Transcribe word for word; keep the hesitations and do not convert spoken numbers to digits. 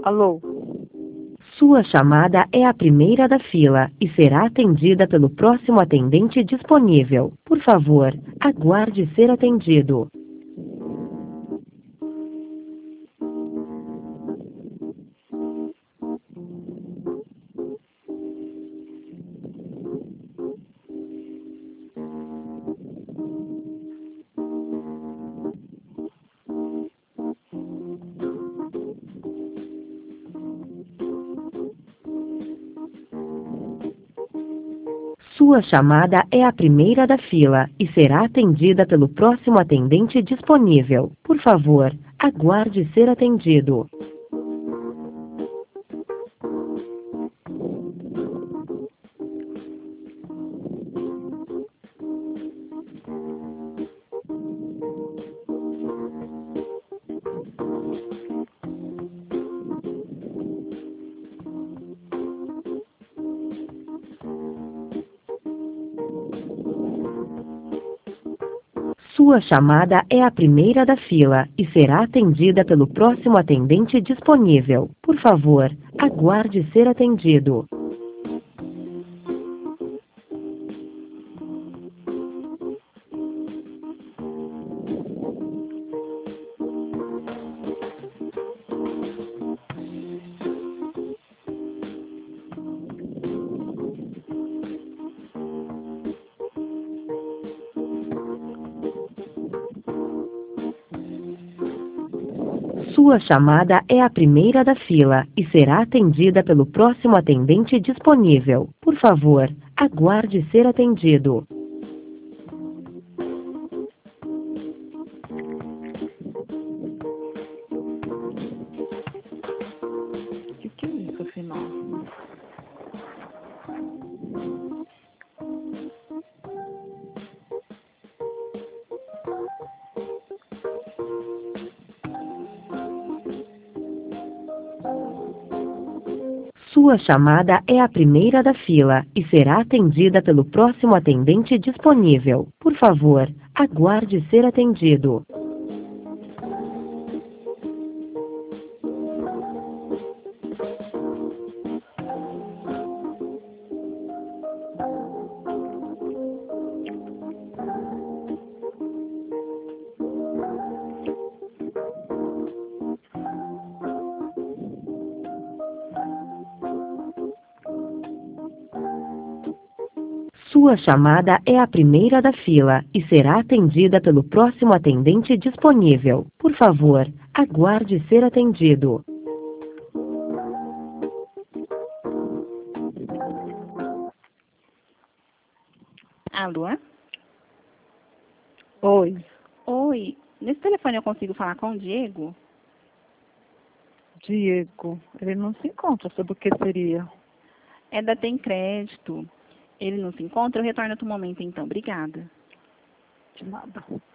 Alô? Sua chamada é a primeira da fila e será atendida pelo próximo atendente disponível. Por favor, aguarde ser atendido. Sua chamada é a primeira da fila e será atendida pelo próximo atendente disponível. Por favor, aguarde ser atendido. Sua chamada é a primeira da fila e será atendida pelo próximo atendente disponível. Por favor, aguarde ser atendido. Sua chamada é a primeira da fila e será atendida pelo próximo atendente disponível. Por favor, aguarde ser atendido. O que, que é isso, afinal? Sua chamada é a primeira da fila e será atendida pelo próximo atendente disponível. Por favor, aguarde ser atendido. Sua chamada é a primeira da fila e será atendida pelo próximo atendente disponível. Por favor, aguarde ser atendido. Alô? Oi. Oi, nesse telefone eu consigo falar com o Diego? Diego. Ele não se encontra. Sobre o que seria? É da Tem Crédito. Ele não se encontra? Eu retorno outro momento então. Obrigada. De nada.